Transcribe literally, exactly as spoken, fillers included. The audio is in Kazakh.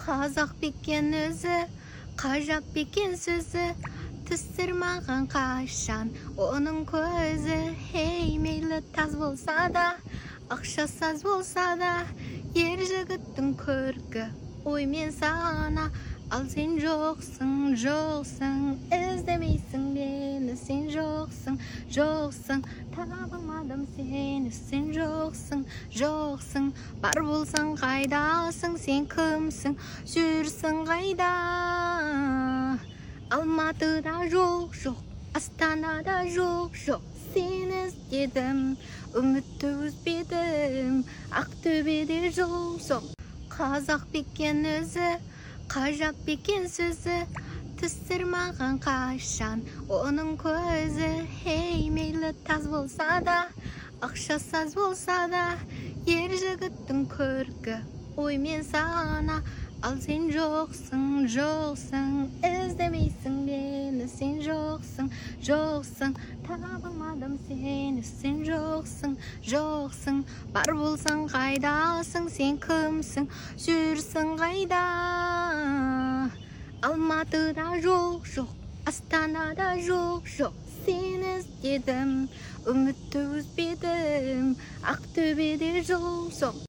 Қазақ бекен өзі, қажап бекен сөзі, түсірмаған қашан оның көзі. Хей, мейлі таз болса да, ақшасыз болса да, ер жігіттің көркі оймен сана. Ал сен жоқсың, жоқсың, іздемейсің мені, сен жоқсың, жоқсың, табылмадым сені, сен жоқсың, жоқсың. Бар болсаң қайдасың, сен кімсің, жүрсің қайда? Алматыда жоқ, жоқ, Астанада жоқ, жоқ, сені іздедім, үмітті үзбедім, Ақтөбеде жоқ, жоқ. Қазақ бекен өзі, қажап бекен сөзі, түсірмаған қашан оның көзі. Хей, мейлі таз болса да, ақшасыз болса да, ер жігіттің көркі оймен сана. Ал сен жоқсың, жоқсың, іздемейсің мені, сен жоқсың, жоқсың, табылмадым сені, сен жоқсың, жоқсың. Бар болсаң қайдасың, сен кімсің, жүрсің қайда? Алматыда жоқ, жоқ, Астанада жоқ, жоқ, сені іздедім, үмітті үзбедім, Ақтөбеде жоқ, жоқ.